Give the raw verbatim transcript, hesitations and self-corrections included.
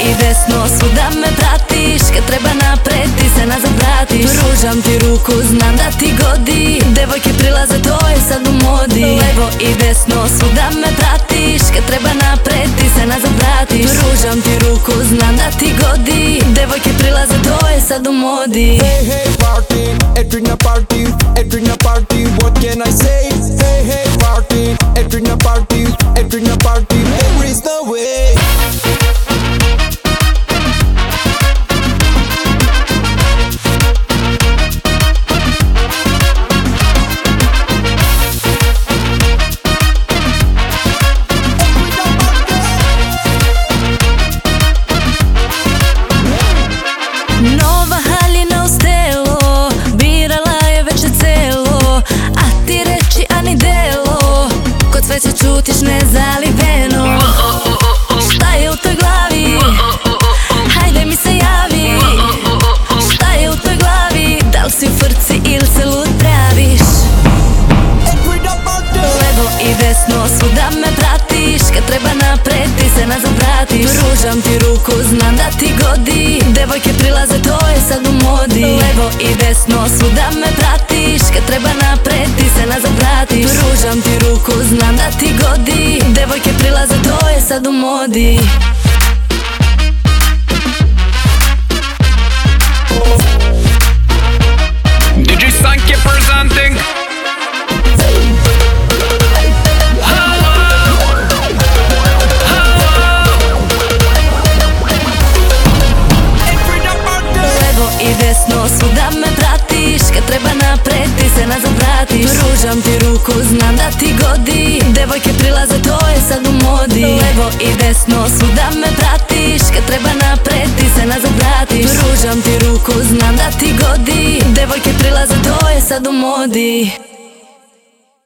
i desno, svuda me pratiš. Kad treba napred ti se nazad vratiš. Pružam ti ruku, znam da ti godi. Devojke prilaze, to je sad u modi. Levo i desno, svuda me pratiš. Kad treba napred ti se nazad vratiš. Pružam ti ruku, znam da ti godi. Devojke prilaze, to je sad u modi. Hey, hey, party, Edwina party, Edwina party, what can I say? Hey, hey, party, Edwina party, Edwina party, there is no way. Nova haljina u stelo, birala je veče celo, a ti reči, a ni delo. Kod sveće čutiš nezaliveno. Šta je u toj glavi? Hajde mi se javi. Šta je u toj glavi? Da li si u frci ili se lud praviš? Levo i desno, svuda me pratiš. Kad treba napred ti se nazad vratiš. Pružam ti ruku, znam da ti godi. Devojke prilaze, to je sad u modi. Levo i desno, svuda me pratiš. Kad treba napred ti se nazad vratiš. Pružam ti ruku, znam da ti godi. Devojke prilaze, to je sad u modi. D J Sanke presenting. I desno, svuda me pratiš. Kad treba napred ti se nazad vratiš. Pružam ti ruku, znam da ti godi. Devojke prilaze, to je sad u modi. Levo i desno, svuda me pratiš. Kad treba napred ti se nazad vratiš. Pružam ti ruku, znam da ti godi. Devojke prilaze, to je sad u modi.